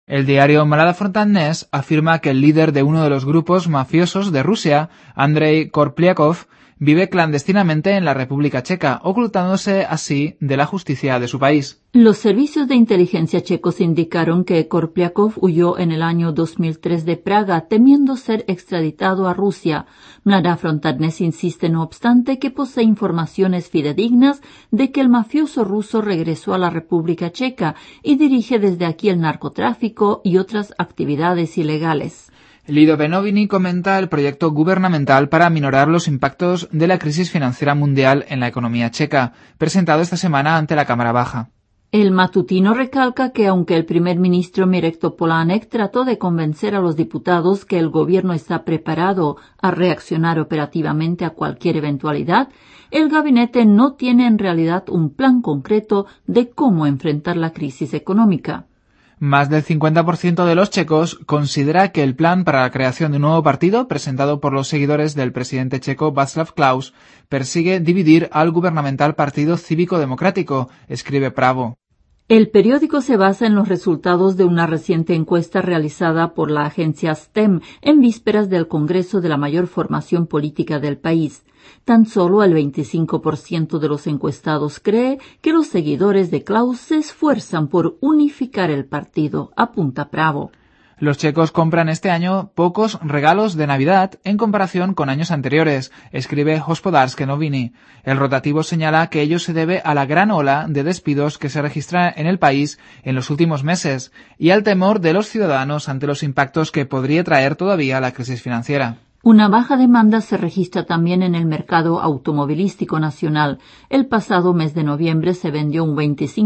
El diario Mlada Frontanés afirma que el líder de uno de los grupos mafiosos de Rusia, Andrei Korplyakov, vive clandestinamente en la República Checa, ocultándose así de la justicia de su país. Los servicios de inteligencia checos indicaron que Korplyakov huyó en el año 2003 de Praga, temiendo ser extraditado a Rusia. Mlada Frontanés insiste, no obstante, que posee informaciones fidedignas de que el mafioso ruso regresó a la República Checa y dirige desde aquí el narcotráfico y otras actividades ilegales. Lido Benovini comenta el proyecto gubernamental para aminorar los impactos de la crisis financiera mundial en la economía checa, presentado esta semana ante la Cámara Baja. El matutino recalca que aunque el primer ministro Mirek Topolánek trató de convencer a los diputados que el gobierno está preparado a reaccionar operativamente a cualquier eventualidad, el gabinete no tiene en realidad un plan concreto de cómo enfrentar la crisis económica. Más del 50% de los checos considera que el plan para la creación de un nuevo partido, presentado por los seguidores del presidente checo Václav Klaus, persigue dividir al gubernamental Partido Cívico Democrático, escribe Pravo. El periódico se basa en los resultados de una reciente encuesta realizada por la agencia STEM en vísperas del Congreso de la mayor formación política del país. Tan solo el 25% de los encuestados cree que los seguidores de Klaus se esfuerzan por unificar el partido, apunta Pravo. Los checos compran este año pocos regalos de Navidad en comparación con años anteriores, escribe Hospodarske Noviny. El rotativo señala que ello se debe a la gran ola de despidos que se registra en el país en los últimos meses y al temor de los ciudadanos ante los impactos que podría traer todavía la crisis financiera. Una baja demanda se registra también en el mercado automovilístico nacional. El pasado mes de noviembre se vendió un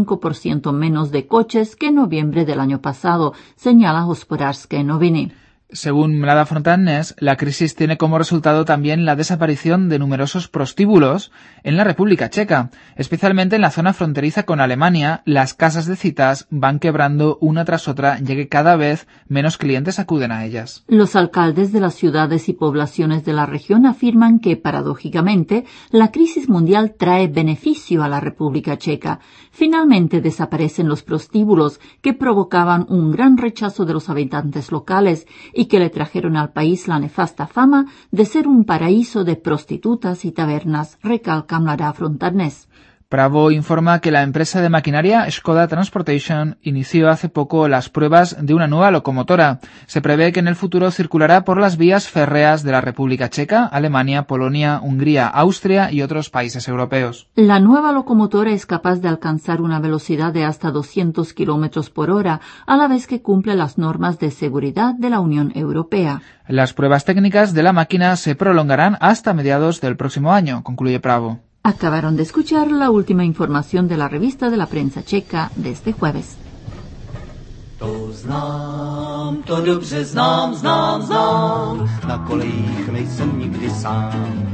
25% menos de coches que en noviembre del año pasado, señala Hospodarske Noviny. Según Mlada Frontanés, la crisis tiene como resultado también la desaparición de numerosos prostíbulos en la República Checa. Especialmente en la zona fronteriza con Alemania, las casas de citas van quebrando una tras otra, ya que cada vez menos clientes acuden a ellas. Los alcaldes de las ciudades y poblaciones de la región afirman que, paradójicamente, la crisis mundial trae beneficio a la República Checa. Finalmente desaparecen los prostíbulos que provocaban un gran rechazo de los habitantes locales y que le trajeron al país la nefasta fama de ser un paraíso de prostitutas y tabernas, recalca Mlada Frontanés. Pravo informa que la empresa de maquinaria Škoda Transportation inició hace poco las pruebas de una nueva locomotora. Se prevé que en el futuro circulará por las vías férreas de la República Checa, Alemania, Polonia, Hungría, Austria y otros países europeos. La nueva locomotora es capaz de alcanzar una velocidad de hasta 200 kilómetros por hora, a la vez que cumple las normas de seguridad de la Unión Europea. Las pruebas técnicas de la máquina se prolongarán hasta mediados del próximo año, concluye Pravo. Acabaron de escuchar la última información de la revista de la prensa checa de este jueves. To znám, to dobře znám, na kolejích nejsem nikdy sám.